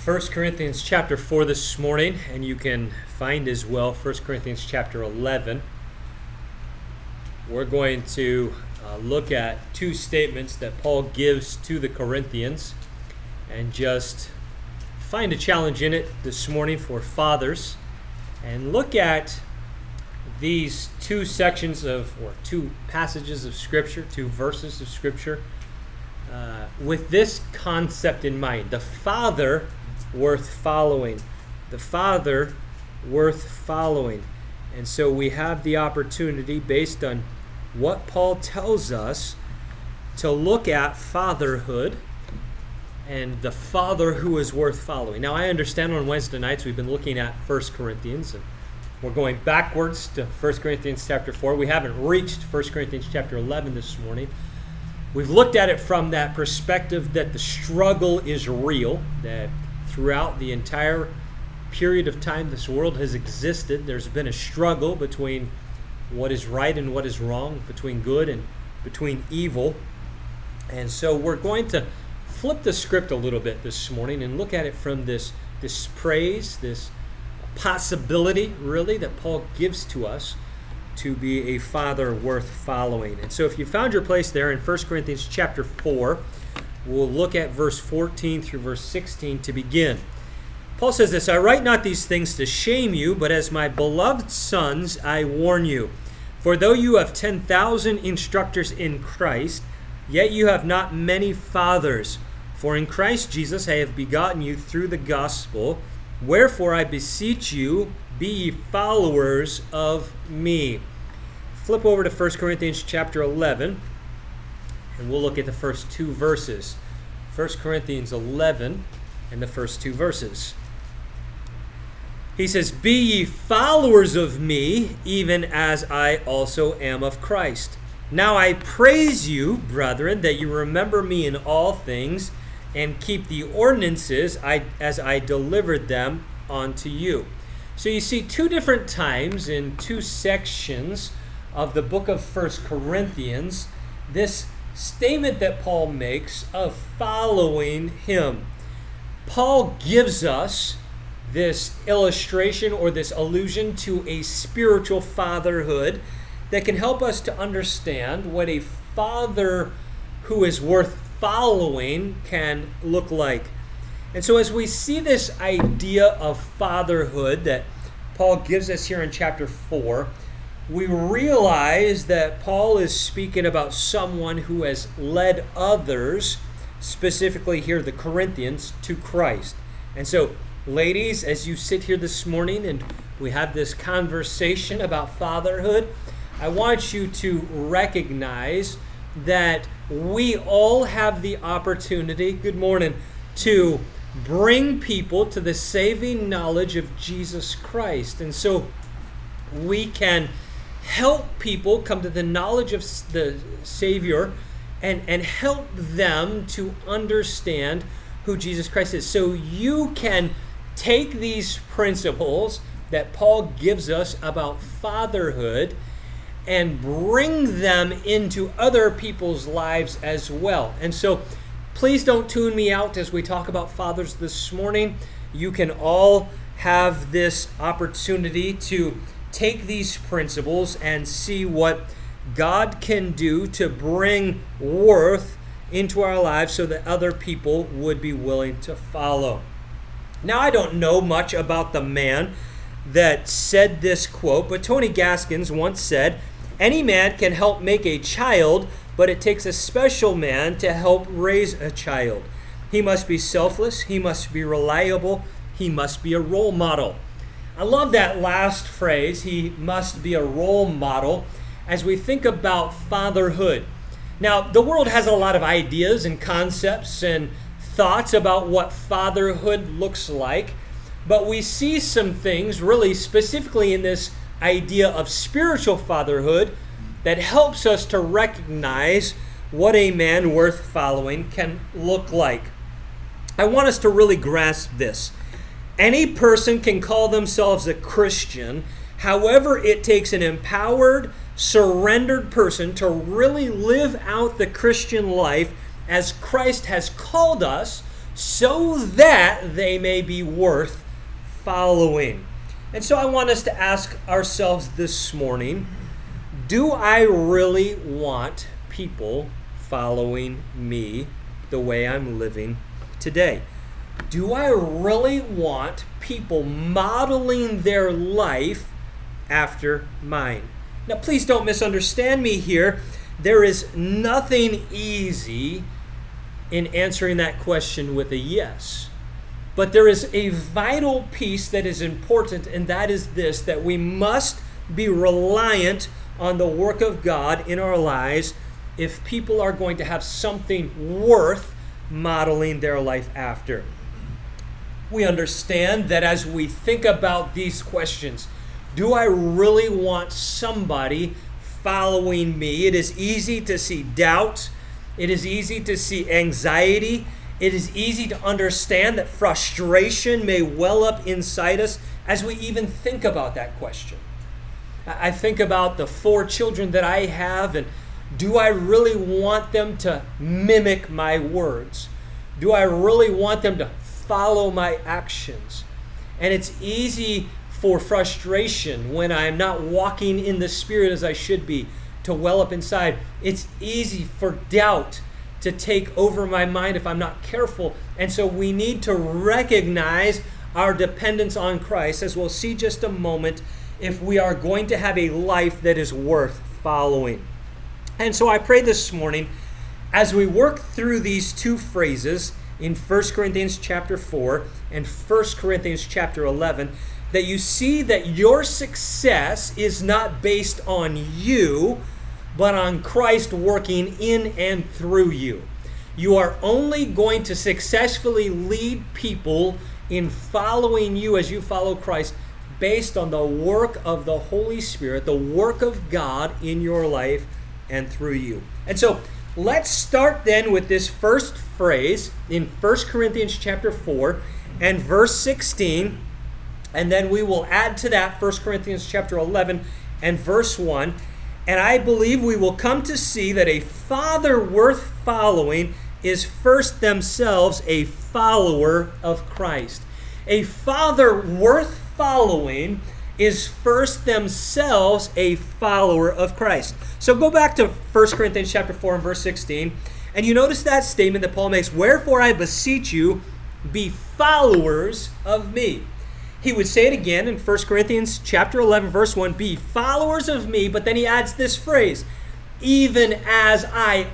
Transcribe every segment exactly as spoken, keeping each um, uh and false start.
First Corinthians chapter four this morning, and you can find as well First Corinthians chapter eleven. We're going to uh, look at two statements that Paul gives to the Corinthians and just find a challenge in it this morning for fathers and look at these two sections of, or two passages of Scripture, two verses of Scripture, uh, with this concept in mind. The father worth following. The father worth following. And so we have the opportunity, based on what Paul tells us, to look at fatherhood and the father who is worth following. Now, I understand on Wednesday nights we've been looking at First Corinthians, and we're going backwards to First Corinthians chapter four. We haven't reached First Corinthians chapter eleven this morning. We've looked at it from that perspective that the struggle is real, that throughout the entire period of time this world has existed, there's been a struggle between what is right and what is wrong, between good and between evil. And so we're going to flip the script a little bit this morning and look at it from this, this praise, this possibility, really, that Paul gives to us to be a father worth following. And so if you found your place there in First Corinthians chapter four, we'll look at verse fourteen through verse sixteen to begin. Paul says this, "I write not these things to shame you, but as my beloved sons I warn you. For though you have ten thousand instructors in Christ, yet you have not many fathers. For in Christ Jesus I have begotten you through the gospel. Wherefore I beseech you, be ye followers of me." Flip over to First Corinthians chapter eleven, and we'll look at the first two verses. First Corinthians eleven and the first two verses. He says, "Be ye followers of me, even as I also am of Christ. Now I praise you, brethren, that you remember me in all things, and keep the ordinances I, as I delivered them unto you." So you see two different times in two sections of the book of First Corinthians, this statement that Paul makes of following him. Paul gives us this illustration or this allusion to a spiritual fatherhood that can help us to understand what a father who is worth following can look like. And so as we see this idea of fatherhood that Paul gives us here in chapter four, we realize that Paul is speaking about someone who has led others, specifically here the Corinthians, to Christ. And so, ladies, as you sit here this morning and we have this conversation about fatherhood, I want you to recognize that we all have the opportunity, good morning, to bring people to the saving knowledge of Jesus Christ. And so we can help people come to the knowledge of the Savior and, and help them to understand who Jesus Christ is. So you can take these principles that Paul gives us about fatherhood and bring them into other people's lives as well. And so please don't tune me out as we talk about fathers this morning. You can all have this opportunity to take these principles and see what God can do to bring worth into our lives so that other people would be willing to follow. Now, I don't know much about the man that said this quote, but Tony Gaskins once said, "Any man can help make a child, but it takes a special man to help raise a child. He must be selfless, he must be reliable, he must be a role model." I love that last phrase, he must be a role model, as we think about fatherhood. Now, the world has a lot of ideas and concepts and thoughts about what fatherhood looks like, but we see some things really specifically in this idea of spiritual fatherhood that helps us to recognize what a man worth following can look like. I want us to really grasp this. Any person can call themselves a Christian. However, it takes an empowered, surrendered person to really live out the Christian life as Christ has called us so that they may be worth following. And so I want us to ask ourselves this morning, do I really want people following me the way I'm living today? Do I really want people modeling their life after mine? Now, please don't misunderstand me here. There is nothing easy in answering that question with a yes. But there is a vital piece that is important, and that is this, that we must be reliant on the work of God in our lives if people are going to have something worth modeling their life after. We understand that as we think about these questions, do I really want somebody following me? It is easy to see doubt. It is easy to see anxiety. It is easy to understand that frustration may well up inside us as we even think about that question. I think about the four children that I have, and do I really want them to mimic my words? Do I really want them to follow my actions? And it's easy for frustration when I'm not walking in the Spirit as I should be to well up inside. It's easy for doubt to take over my mind if I'm not careful. And so we need to recognize our dependence on Christ, as we'll see just a moment, if we are going to have a life that is worth following. And so I pray this morning, as we work through these two phrases in First Corinthians chapter four and First Corinthians chapter eleven, that you see that your success is not based on you, but on Christ working in and through you. You are only going to successfully lead people in following you as you follow Christ based on the work of the Holy Spirit, the work of God in your life and through you. And so let's start then with this first phrase in First Corinthians chapter four and verse sixteen. And then we will add to that First Corinthians chapter eleven and verse one. And I believe we will come to see that a father worth following is first themselves a follower of Christ. A father worth following is first themselves a follower of Christ. So go back to First Corinthians chapter four and verse sixteen. And you notice that statement that Paul makes, "Wherefore I beseech you, be followers of me." He would say it again in First Corinthians chapter eleven, verse one, "Be followers of me," but then he adds this phrase, "even as I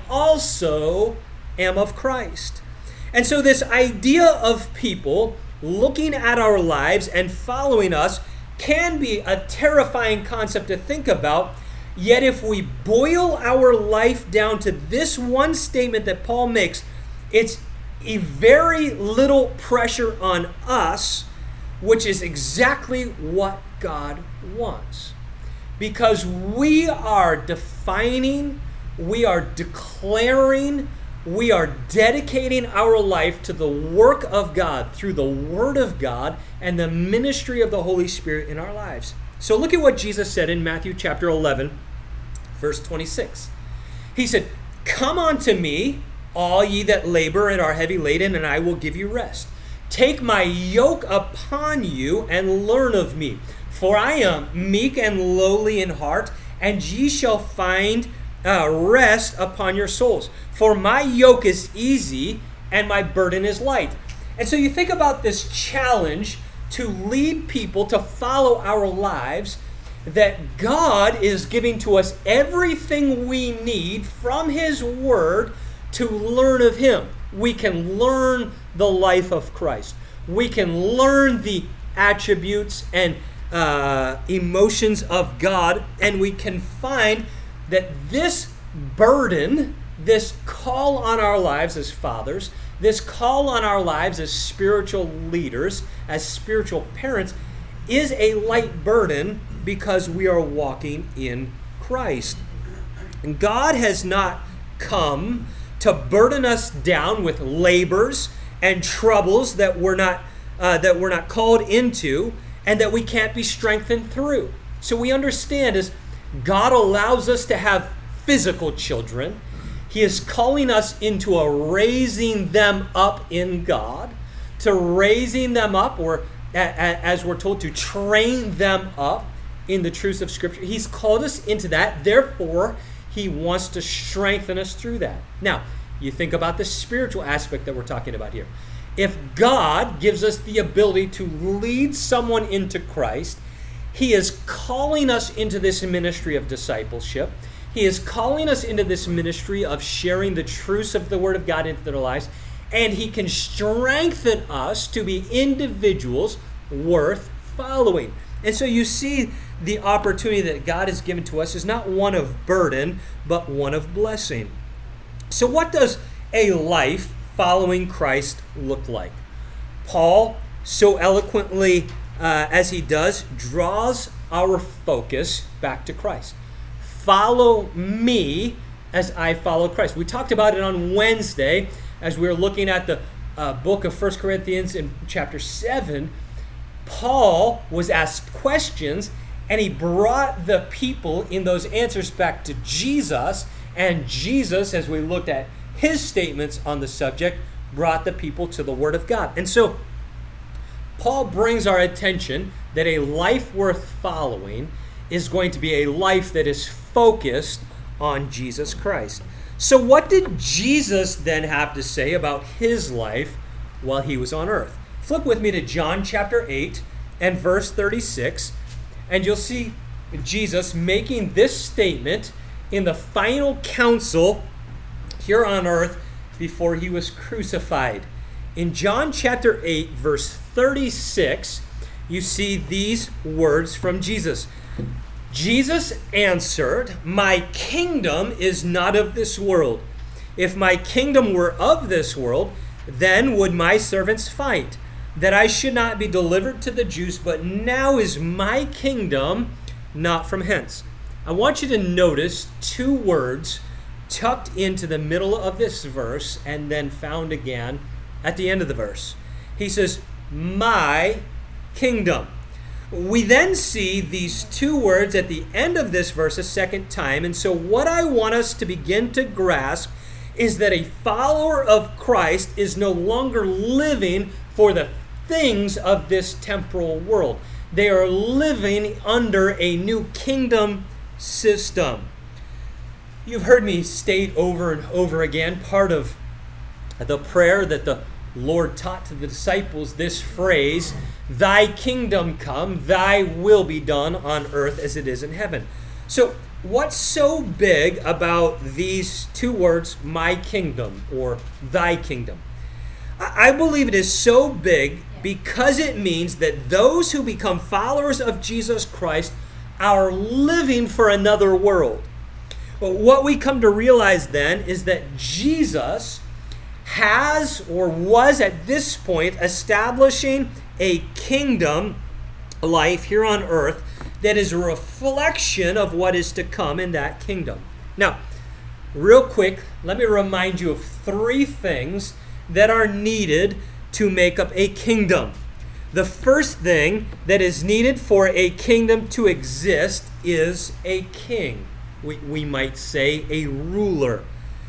also am of Christ." And so this idea of people looking at our lives and following us can be a terrifying concept to think about. Yet if we boil our life down to this one statement that Paul makes, it's a very little pressure on us, which is exactly what God wants. Because we are defining, we are declaring, we are dedicating our life to the work of God through the Word of God and the ministry of the Holy Spirit in our lives. So look at what Jesus said in Matthew chapter eleven, verse twenty-six. He said, "Come unto me, all ye that labor and are heavy laden, and I will give you rest. Take my yoke upon you and learn of me, for I am meek and lowly in heart, and ye shall find uh, rest upon your souls. For my yoke is easy and my burden is light." And so you think about this challenge to lead people to follow our lives, that God is giving to us everything we need from His Word to learn of Him. We can learn the life of Christ. We can learn the attributes and uh, emotions of God, and we can find that this burden, this call on our lives as fathers, this call on our lives as spiritual leaders, as spiritual parents, is a light burden because we are walking in Christ. And God has not come to burden us down with labors and troubles that we're not uh, that we're not called into and that we can't be strengthened through. So we understand as God allows us to have physical children, He is calling us into a raising them up in God, to raising them up, or as we're told, to train them up in the truths of Scripture. He's called us into that. Therefore, he wants to strengthen us through that. Now, you think about the spiritual aspect that we're talking about here. If God gives us the ability to lead someone into Christ, he is calling us into this ministry of discipleship. He is calling us into this ministry of sharing the truths of the Word of God into their lives, and he can strengthen us to be individuals worth following. And so you see the opportunity that God has given to us is not one of burden, but one of blessing. So what does a life following Christ look like? Paul, so eloquently uh, as he does, draws our focus back to Christ. Follow me as I follow Christ. We talked about it on Wednesday as we were looking at the uh, book of First Corinthians in chapter seven. Paul was asked questions, and he brought the people in those answers back to Jesus. And Jesus, as we looked at his statements on the subject, brought the people to the Word of God. And so Paul brings our attention that a life worth following is going to be a life that is focused on Jesus Christ. So what did Jesus then have to say about his life while he was on earth? Flip with me to John chapter eight and verse thirty-six, and you'll see Jesus making this statement in the final council here on earth before he was crucified. In John chapter eight, verse thirty-six, you see these words from Jesus. Jesus answered, "My kingdom is not of this world. If my kingdom were of this world, then would my servants fight, that I should not be delivered to the Jews, but now is my kingdom not from hence." I want you to notice two words tucked into the middle of this verse and then found again at the end of the verse. He says, "My kingdom." We then see these two words at the end of this verse a second time. And so what I want us to begin to grasp is that a follower of Christ is no longer living for the things of this temporal world. They are living under a new kingdom system. You've heard me state over and over again part of the prayer that the Lord taught to the disciples, this phrase, "Thy kingdom come, thy will be done on earth as it is in heaven." So what's so big about these two words, my kingdom or thy kingdom? I believe it is so big because it means that those who become followers of Jesus Christ are living for another world. But what we come to realize then is that Jesus has or was at this point establishing a kingdom life here on earth that is a reflection of what is to come in that kingdom. Now, real quick, let me remind you of three things that are needed to make up a kingdom. The first thing that is needed for a kingdom to exist is a king. We, we might say a ruler.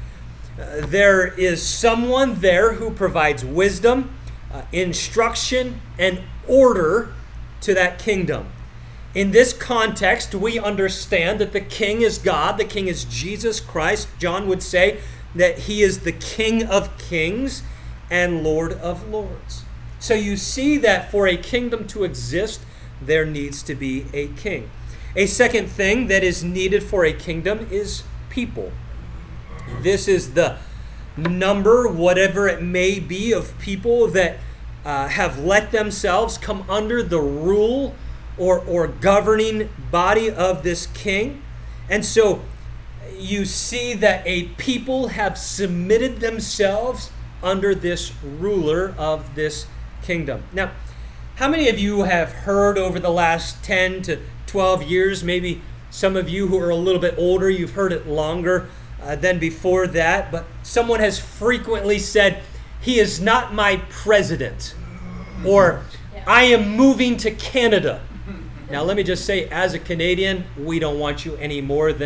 Uh, there is someone there who provides wisdom, uh, instruction, and order to that kingdom. In this context, we understand that the king is God, the king is Jesus Christ. John would say that he is the King of kings and Lord of lords. So you see that for a kingdom to exist, there needs to be a king. A second thing that is needed for a kingdom is people. This is the number, whatever it may be, of people that uh, have let themselves come under the rule or, or governing body of this king. And so you see that a people have submitted themselves under this ruler of this kingdom. Now, how many of you have heard over the last ten to twelve years, maybe some of you who are a little bit older, you've heard it longer uh, than before that, but someone has frequently said, "He is not my president," or yeah. "I am moving to Canada." Now, let me just say, as a Canadian, we don't want you any more than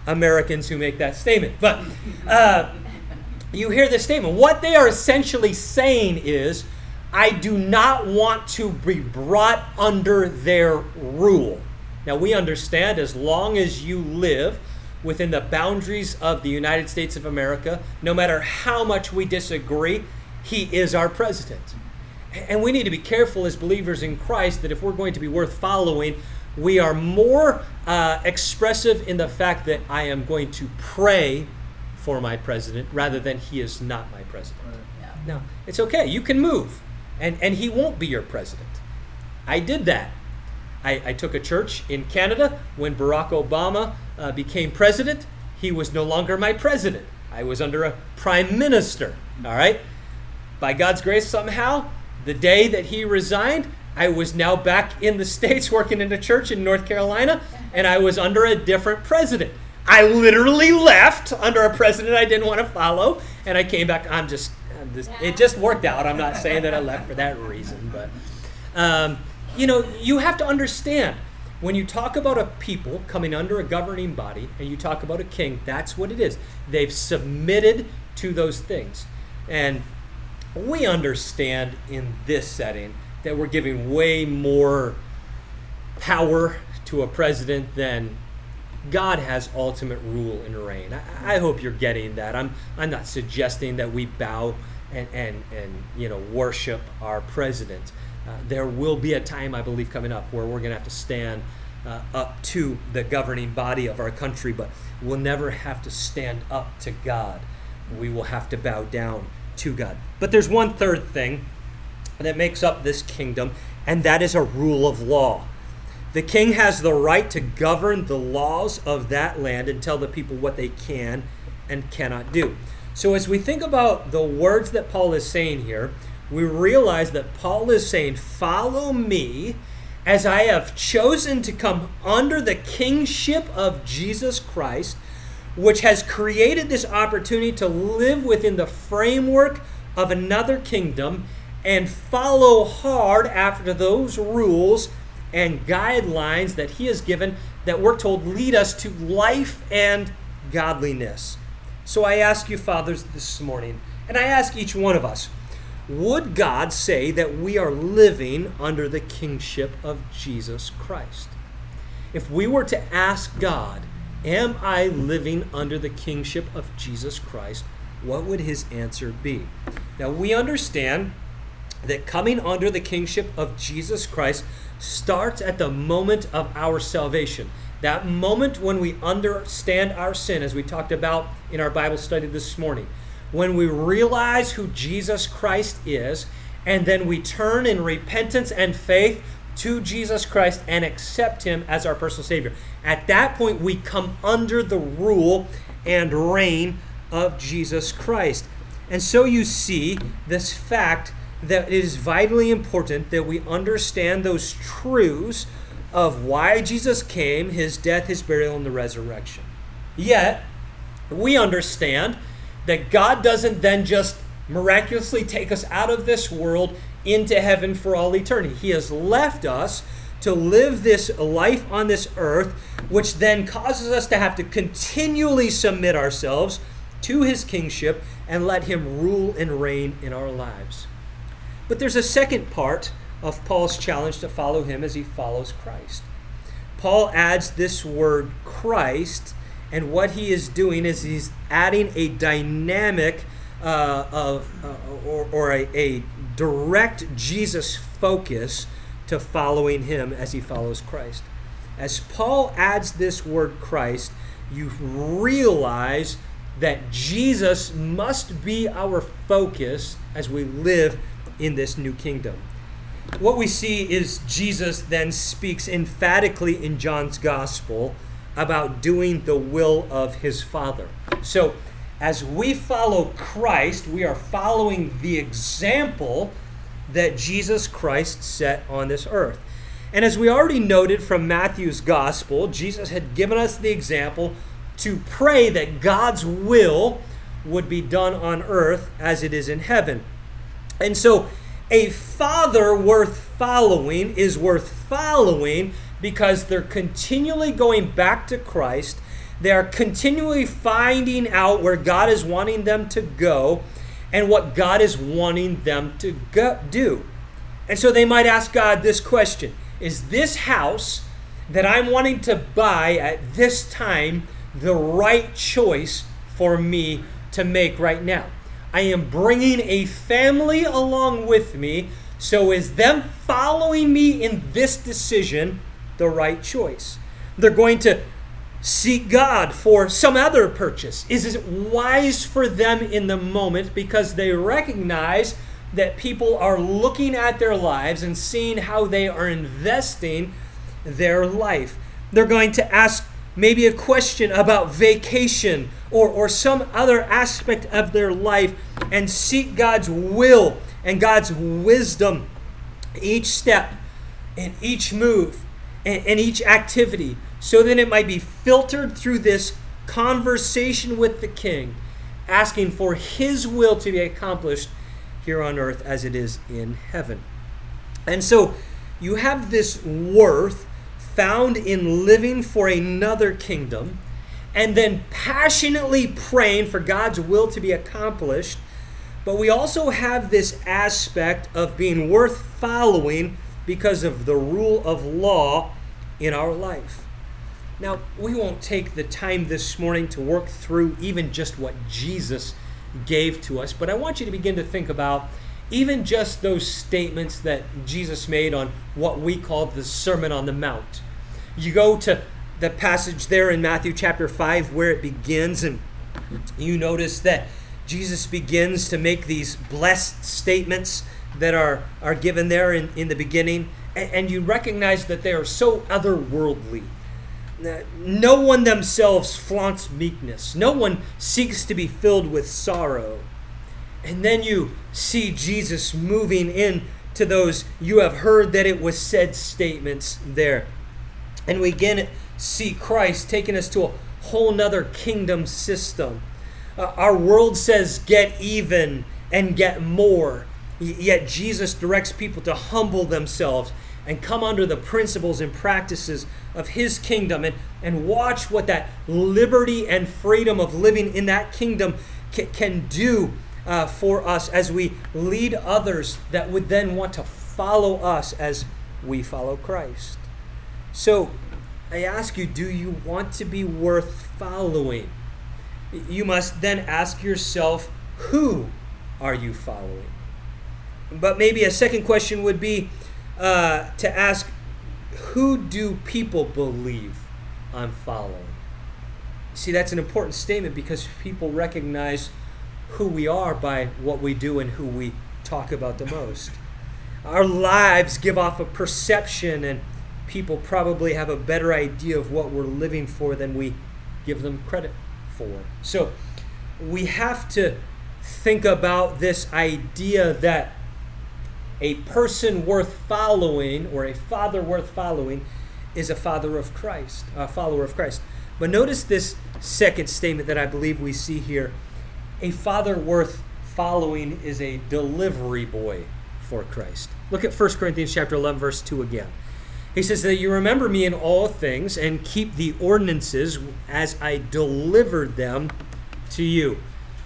Americans who make that statement. But uh, you hear this statement. What they are essentially saying is, I do not want to be brought under their rule. Now, we understand as long as you live within the boundaries of the United States of America, no matter how much we disagree, he is our president. And we need to be careful as believers in Christ that if we're going to be worth following, we are more uh, expressive in the fact that I am going to pray for my president rather than he is not my president. Right. Yeah. No, it's okay. You can move, and, and he won't be your president. I did that. I, I took a church in Canada. When Barack Obama uh, became president, he was no longer my president. I was under a prime minister, all right? By God's grace, somehow, the day that he resigned, I was now back in the States working in a church in North Carolina, and I was under a different president. I literally left under a president I didn't want to follow, and I came back. I'm just, I'm just it just worked out. I'm not saying that I left for that reason, but, um, you know, you have to understand, when you talk about a people coming under a governing body, and you talk about a king, that's what it is. They've submitted to those things. And we understand in this setting that we're giving way more power to a president than God has ultimate rule and reign. I, I hope you're getting that. I'm I'm not suggesting that we bow and and, and you know worship our president. Uh, there will be a time, I believe, coming up where we're going to have to stand uh, up to the governing body of our country, but we'll never have to stand up to God. We will have to bow down to God. But there's one third thing that makes up this kingdom, and that is a rule of law. The king has the right to govern the laws of that land and tell the people what they can and cannot do. So as we think about the words that Paul is saying here, we realize that Paul is saying, follow me as I have chosen to come under the kingship of Jesus Christ, which has created this opportunity to live within the framework of another kingdom and follow hard after those rules and guidelines that he has given that we're told lead us to life and godliness. So I ask you, fathers, this morning, and I ask each one of us, would God say that we are living under the kingship of Jesus Christ? If we were to ask God, am I living under the kingship of Jesus Christ, what would his answer be? Now, we understand that coming under the kingship of Jesus Christ starts at the moment of our salvation. That moment when we understand our sin, as we talked about in our Bible study this morning. When we realize who Jesus Christ is, and then we turn in repentance and faith to Jesus Christ and accept him as our personal Savior. At that point, we come under the rule and reign of Jesus Christ. And so you see this fact that it is vitally important that we understand those truths of why Jesus came, his death, his burial, and the resurrection. Yet, we understand that God doesn't then just miraculously take us out of this world into heaven for all eternity. He has left us to live this life on this earth, which then causes us to have to continually submit ourselves to his kingship and let him rule and reign in our lives. But there's a second part of Paul's challenge to follow him as he follows Christ. Paul adds this word Christ, and what he is doing is he's adding a dynamic uh, of uh, or, or a, a direct Jesus focus to following him as he follows Christ. As Paul adds this word Christ, you realize that Jesus must be our focus as we live in this new kingdom. What we see is Jesus then speaks emphatically in John's gospel about doing the will of his Father. So as we follow Christ, we are following the example that Jesus Christ set on this earth. And as we already noted from Matthew's gospel, Jesus had given us the example to pray that God's will would be done on earth as it is in heaven. And so a father worth following is worth following because they're continually going back to Christ. They are continually finding out where God is wanting them to go and what God is wanting them to go, do. And so they might ask God this question: is this house that I'm wanting to buy at this time the right choice for me to make right now? I am bringing a family along with me, so is them following me in this decision the right choice? They're going to seek God for some other purchase. Is it wise for them in the moment because they recognize that people are looking at their lives and seeing how they are investing their life? They're going to ask maybe a question about vacation or, or some other aspect of their life and seek God's will and God's wisdom each step and each move and, and each activity, so that it might be filtered through this conversation with the King, asking for His will to be accomplished here on earth as it is in heaven. And so you have this worth found in living for another kingdom and then passionately praying for God's will to be accomplished. But we also have this aspect of being worth following because of the rule of law in our life. Now, we won't take the time this morning to work through even just what Jesus gave to us, but I want you to begin to think about even just those statements that Jesus made on what we call the Sermon on the Mount. You go to the passage there in Matthew chapter five where it begins, and you notice that Jesus begins to make these blessed statements that are, are given there in, in the beginning, and, and you recognize that they are so otherworldly. No one themselves flaunts meekness. No one seeks to be filled with sorrow. And then you see Jesus moving in to those "you have heard that it was said" statements there. And we again see Christ taking us to a whole nother kingdom system. Uh, our world says get even and get more. Yet Jesus directs people to humble themselves and come under the principles and practices of His kingdom and, and watch what that liberty and freedom of living in that kingdom ca- can do uh, for us as we lead others that would then want to follow us as we follow Christ. So I ask you, do you want to be worth following? You must then ask yourself, who are you following? But maybe a second question would be uh, to ask, who do people believe I'm following? See, that's an important statement because people recognize who we are by what we do and who we talk about the most. Our lives give off a perception, and people probably have a better idea of what we're living for than we give them credit for. So we have to think about this idea that a person worth following, or a father worth following, is a father of Christ, a follower of Christ. But notice this second statement that I believe we see here. A father worth following is a delivery boy for Christ. Look at First Corinthians chapter eleven, verse two again. He says that you remember me in all things and keep the ordinances as I delivered them to you.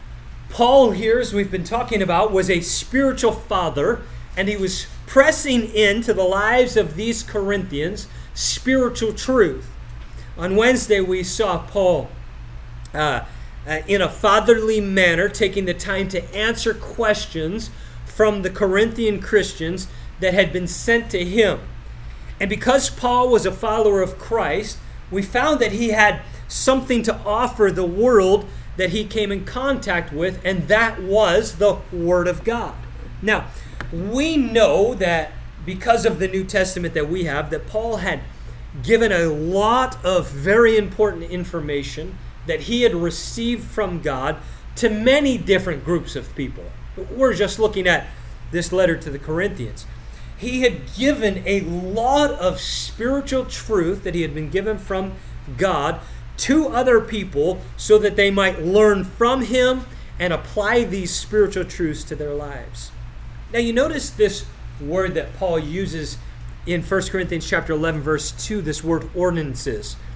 Paul here, as we've been talking about, was a spiritual father, and he was pressing into the lives of these Corinthians spiritual truth. On Wednesday, we saw Paul uh, uh, in a fatherly manner taking the time to answer questions from the Corinthian Christians that had been sent to him. And because Paul was a follower of Christ, we found that he had something to offer the world that he came in contact with, and that was the Word of God. Now, we know that because of the New Testament that we have, that Paul had given a lot of very important information that he had received from God to many different groups of people. We're just looking at this letter to the Corinthians. He had given a lot of spiritual truth that he had been given from God to other people so that they might learn from him and apply these spiritual truths to their lives. Now you notice this word that Paul uses in First Corinthians chapter eleven, verse two, this word ordinances.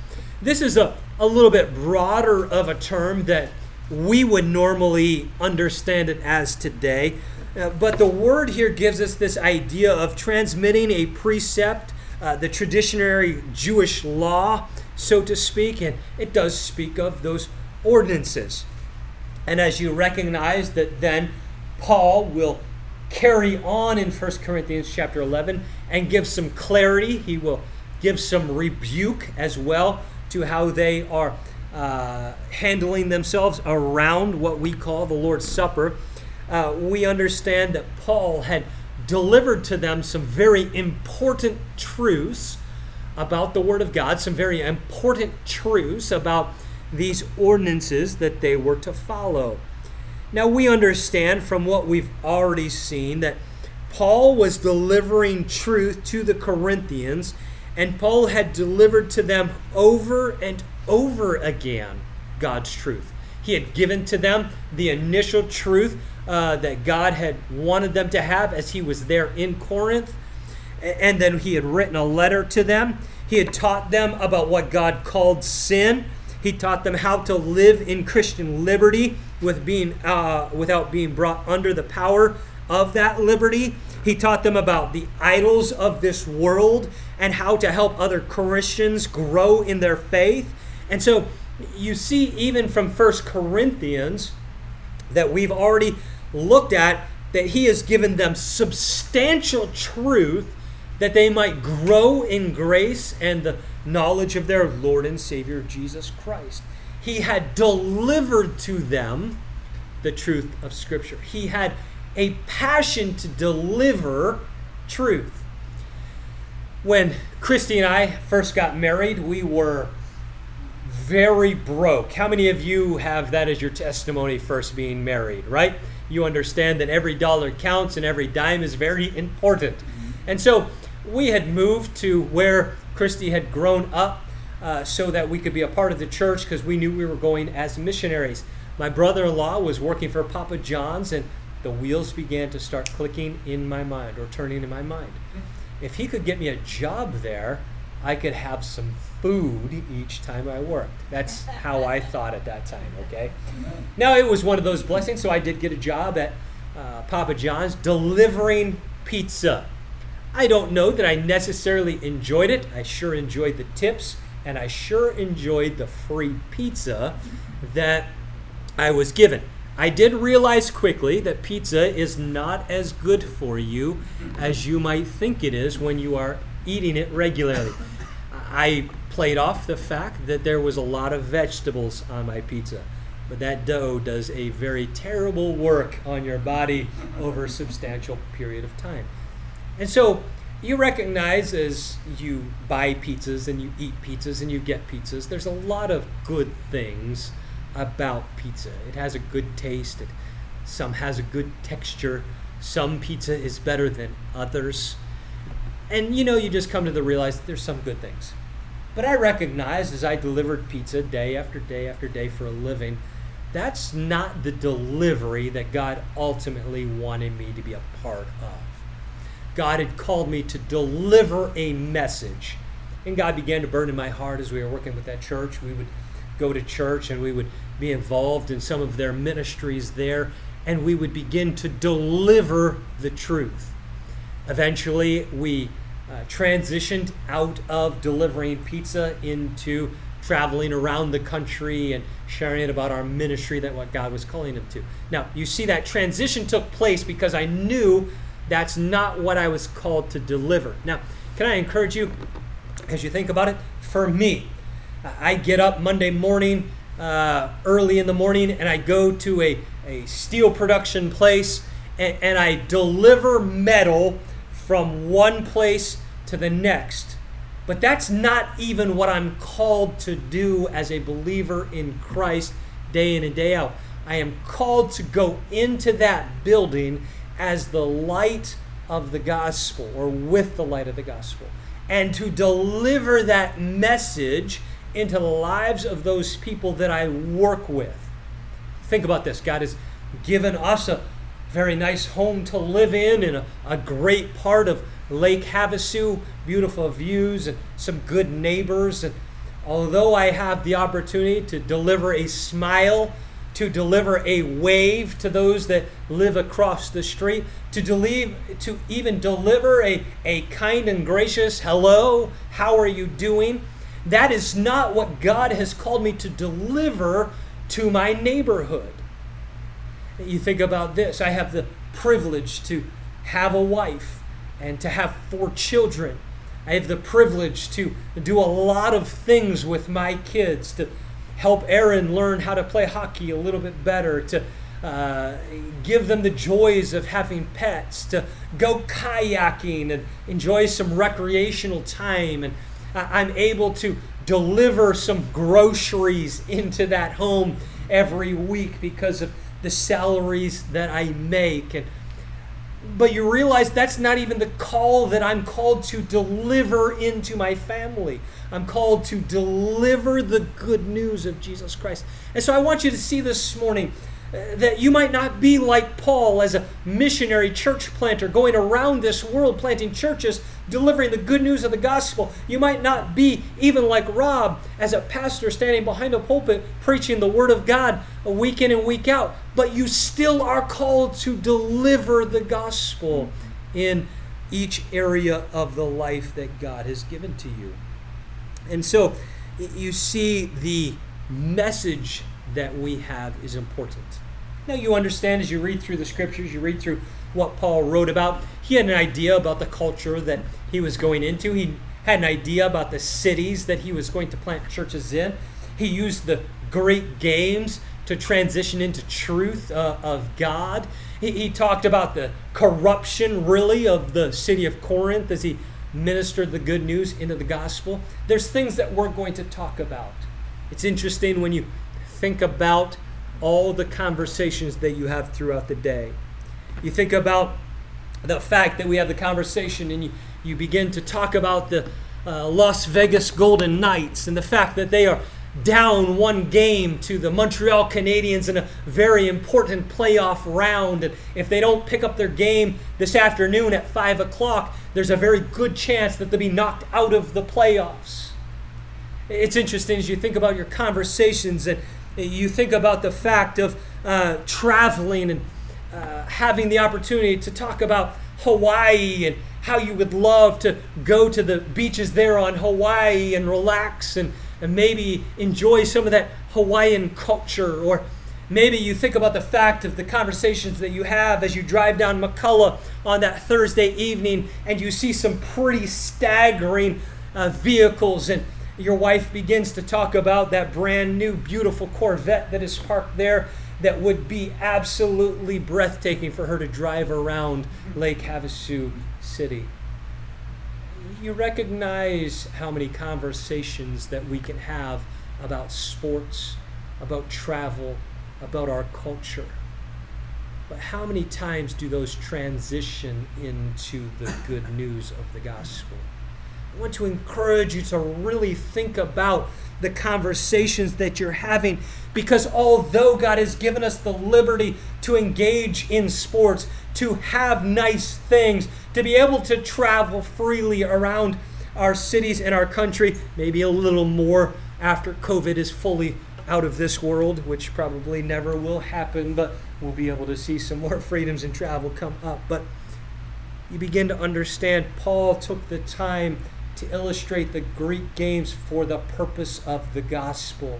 this is a, a little bit broader of a term that we would normally understand it as today. Uh, but the word here gives us this idea of transmitting a precept, uh, the traditionary Jewish law, so to speak, and it does speak of those ordinances. And as you recognize that then Paul will carry on in First Corinthians chapter eleven and give some clarity. He will give some rebuke as well to how they are uh, handling themselves around what we call the Lord's Supper. Uh, we understand that Paul had delivered to them some very important truths about the Word of God, some very important truths about these ordinances that they were to follow. Now we understand from what we've already seen that Paul was delivering truth to the Corinthians, and Paul had delivered to them over and over again God's truth. He had given to them the initial truth uh, that God had wanted them to have as he was there in Corinth, and then he had written a letter to them. He had taught them about what God called sin. He taught them how to live in Christian liberty with being uh, without being brought under the power of that liberty. He taught them about the idols of this world and how to help other Christians grow in their faith. And so you see, even from First Corinthians, that we've already looked at, that he has given them substantial truth that they might grow in grace and the knowledge of their Lord and Savior Jesus Christ. He had delivered to them the truth of Scripture. He had a passion to deliver truth. When Christy and I first got married, we were very broke. How many of you have that as your testimony, first being married, right? You understand that every dollar counts and every dime is very important. And so we had moved to where Christy had grown up uh, so that we could be a part of the church because we knew we were going as missionaries. My brother-in-law was working for Papa John's, and the wheels began to start clicking in my mind or turning in my mind. If he could get me a job there, I could have some food each time I worked. That's how I thought at that time, okay? Now, it was one of those blessings, so I did get a job at uh, Papa John's delivering pizza. I don't know that I necessarily enjoyed it. I sure enjoyed the tips, and I sure enjoyed the free pizza that I was given. I did realize quickly that pizza is not as good for you as you might think it is when you are eating it regularly. I played off the fact that there was a lot of vegetables on my pizza, but that dough does a very terrible work on your body over a substantial period of time. And so you recognize as you buy pizzas and you eat pizzas and you get pizzas, there's a lot of good things about pizza. It has a good taste. It, some has a good texture. Some pizza is better than others. And you know, you just come to the realize that there's some good things. But I recognize as I delivered pizza day after day after day for a living, that's not the delivery that God ultimately wanted me to be a part of. God had called me to deliver a message. And God began to burn in my heart as we were working with that church. We would go to church and we would be involved in some of their ministries there, and we would begin to deliver the truth. Eventually, we uh, transitioned out of delivering pizza into traveling around the country and sharing about our ministry, that what God was calling them to. Now, you see that transition took place because I knew that's not what I was called to deliver. Now, can I encourage you, as you think about it, for me, I get up Monday morning, uh, early in the morning, and I go to a, a steel production place, and, and I deliver metal from one place to the next. But that's not even what I'm called to do as a believer in Christ day in and day out. I am called to go into that building as the light of the gospel, or with the light of the gospel, and to deliver that message into the lives of those people that I work with. Think about this. God has given us a very nice home to live in in a, a great part of Lake Havasu, beautiful views and some good neighbors. And although I have the opportunity to deliver a smile, to deliver a wave to those that live across the street, to, deliver, to even deliver a, a kind and gracious hello, how are you doing? That is not what God has called me to deliver to my neighborhood. You think about this. I have the privilege to have a wife and to have four children. I have the privilege to do a lot of things with my kids, to help Aaron learn how to play hockey a little bit better, to uh, give them the joys of having pets, to go kayaking and enjoy some recreational time. And I'm able to deliver some groceries into that home every week because of the salaries that I make. And but you realize that's not even the call that I'm called to deliver into my family. I'm called to deliver the good news of Jesus Christ. And so I want you to see this morning uh, that you might not be like Paul as a missionary church planter going around this world planting churches, delivering the good news of the gospel. You might not be even like Rob as a pastor standing behind a pulpit preaching the word of God a week in and week out. But you still are called to deliver the gospel in each area of the life that God has given to you. And so you see the message that we have is important. Now you understand as you read through the scriptures, you read through what Paul wrote about. He had an idea about the culture that he was going into. He had an idea about the cities that he was going to plant churches in. He used the Greek games to transition into truth uh, of God. He, he talked about the corruption, really, of the city of Corinth as he ministered the good news into the gospel. There's things that we're going to talk about. It's interesting when you think about all the conversations that you have throughout the day. You think about the fact that we have the conversation and you, you begin to talk about the uh, Las Vegas Golden Knights and the fact that they are down one game to the Montreal Canadiens in a very important playoff round. And if they don't pick up their game this afternoon at five o'clock, there's a very good chance that they'll be knocked out of the playoffs. It's interesting as you think about your conversations and you think about the fact of uh, traveling and uh, having the opportunity to talk about Hawaii and how you would love to go to the beaches there on Hawaii and relax and, and maybe enjoy some of that Hawaiian culture. Or maybe you think about the fact of the conversations that you have as you drive down McCullough on that Thursday evening and you see some pretty staggering uh, vehicles, and your wife begins to talk about that brand new beautiful Corvette that is parked there that would be absolutely breathtaking for her to drive around Lake Havasu City. You recognize how many conversations that we can have about sports, about travel, about our culture. But how many times do those transition into the good news of the gospel? I want to encourage you to really think about the conversations that you're having, because although God has given us the liberty to engage in sports, to have nice things, to be able to travel freely around our cities and our country, maybe a little more after COVID is fully out of this world, which probably never will happen, but we'll be able to see some more freedoms in travel come up. But you begin to understand Paul took the time to illustrate the Greek games for the purpose of the gospel.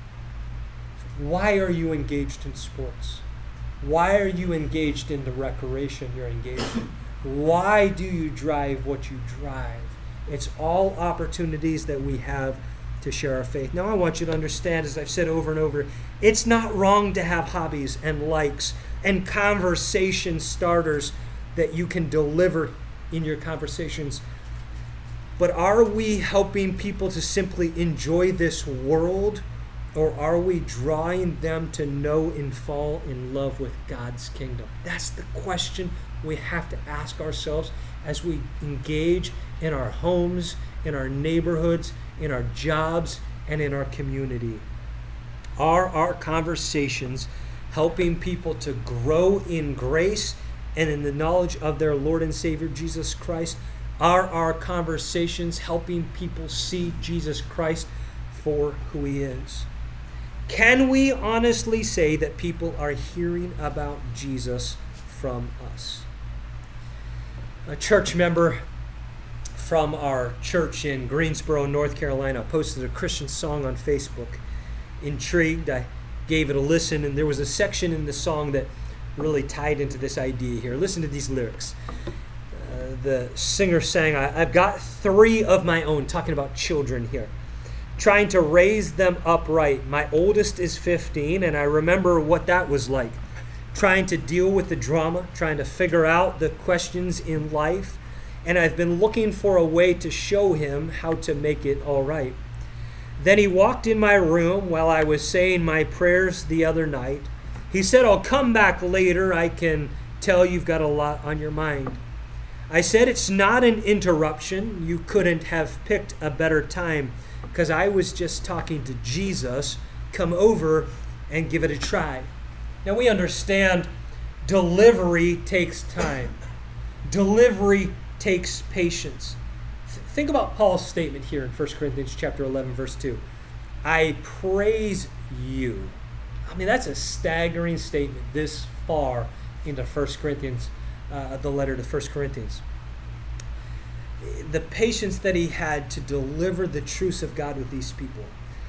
Why are you engaged in sports? Why are you engaged in the recreation you're engaged in? Why do you drive what you drive? It's all opportunities that we have to share our faith. Now I want you to understand, as I've said over and over, it's not wrong to have hobbies and likes and conversation starters that you can deliver in your conversations. But are we helping people to simply enjoy this world, or are we drawing them to know and fall in love with God's kingdom? That's the question we have to ask ourselves as we engage in our homes, in our neighborhoods, in our jobs, and in our community. Are our conversations helping people to grow in grace and in the knowledge of their Lord and Savior Jesus Christ? Are our conversations helping people see Jesus Christ for who he is? Can we honestly say that people are hearing about Jesus from us? A church member from our church in Greensboro, North Carolina, posted a Christian song on Facebook. Intrigued, I gave it a listen, and there was a section in the song that really tied into this idea here. Listen to these lyrics. Uh, the singer sang, I've got three of my own, talking about children here, trying to raise them upright. My oldest is fifteen, and I remember what that was like. Trying to deal with the drama, trying to figure out the questions in life, and I've been looking for a way to show him how to make it all right. Then he walked in my room while I was saying my prayers the other night. He said, I'll come back later. I can tell you've got a lot on your mind. I said, it's not an interruption. You couldn't have picked a better time because I was just talking to Jesus. Come over and give it a try. Now we understand delivery takes time. Delivery takes patience. Th- think about Paul's statement here in First Corinthians chapter eleven, verse two. I praise you. I mean, that's a staggering statement this far into First Corinthians, uh, the letter to First Corinthians. The patience that he had to deliver the truths of God with these people.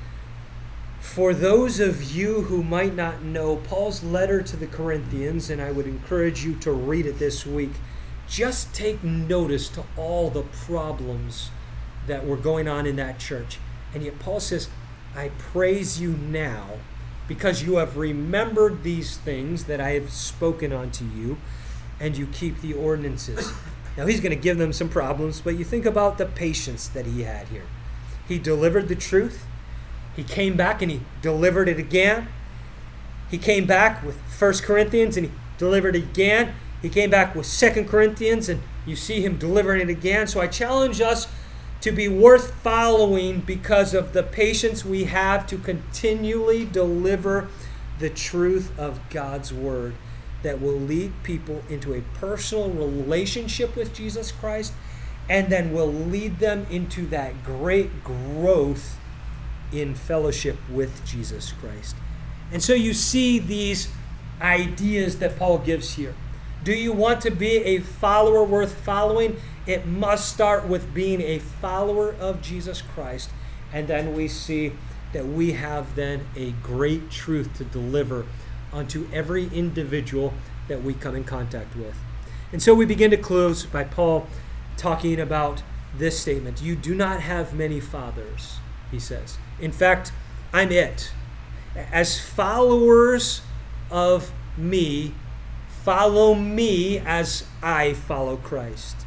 For those of you who might not know Paul's letter to the Corinthians, and I would encourage you to read it this week, just take notice to all the problems that were going on in that church. And yet Paul says, I praise you now because you have remembered these things that I have spoken unto you, and you keep the ordinances. Now he's going to give them some problems, but you think about the patience that he had here. He delivered the truth. He came back and he delivered it again. He came back with First Corinthians and he delivered it again. He came back with Second Corinthians and you see him delivering it again. So I challenge us to be worth following because of the patience we have to continually deliver the truth of God's word that will lead people into a personal relationship with Jesus Christ and then will lead them into that great growth in fellowship with Jesus Christ. And so you see these ideas that Paul gives here. Do you want to be a follower worth following? It must start with being a follower of Jesus Christ. And then we see that we have then a great truth to deliver unto every individual that we come in contact with. And so we begin to close by Paul talking about this statement. You do not have many fathers, he says. In fact, I'm it. As followers of me, follow me as I follow Christ.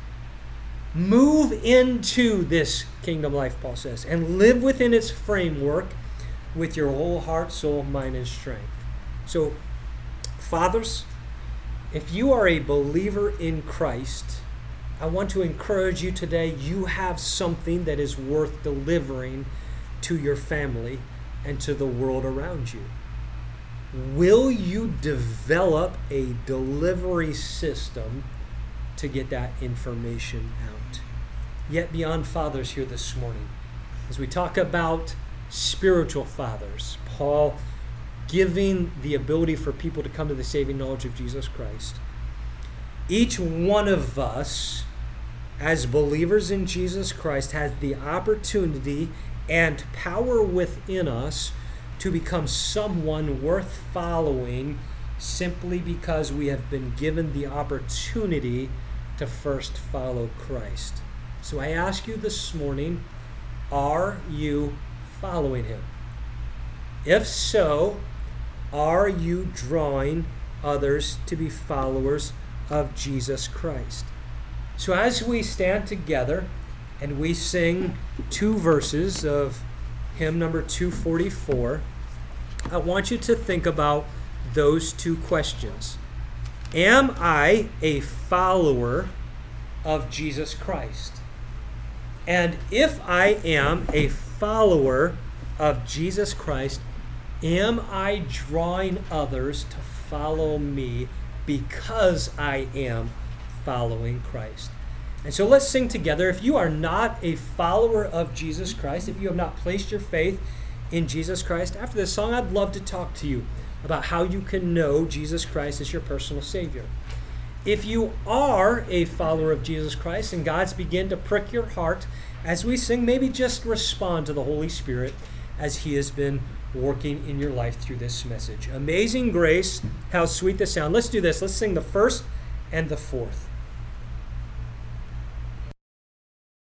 Move into this kingdom life, Paul says, and live within its framework with your whole heart, soul, mind, and strength. So, fathers, if you are a believer in Christ, I want to encourage you today, you have something that is worth delivering to your family and to the world around you. Will you develop a delivery system to get that information out? Yet beyond fathers here this morning, as we talk about spiritual fathers, Paul giving the ability for people to come to the saving knowledge of Jesus Christ. Each one of us, as believers in Jesus Christ, has the opportunity and power within us to become someone worth following simply because we have been given the opportunity to first follow Christ. So I ask you this morning, are you following him? If so, are you drawing others to be followers of Jesus Christ? So as we stand together and we sing two verses of hymn number two forty-four, I want you to think about those two questions. Am I a follower of Jesus Christ? And if I am a follower of Jesus Christ, am I drawing others to follow me because I am following Christ? And so let's sing together. If you are not a follower of Jesus Christ, if you have not placed your faith in Jesus Christ, after this song, I'd love to talk to you about how you can know Jesus Christ as your personal Savior. If you are a follower of Jesus Christ and God's begin to prick your heart as we sing, maybe just respond to the Holy Spirit as He has been working in your life through this message. Amazing grace, how sweet the sound. Let's do this. Let's sing the first and the fourth.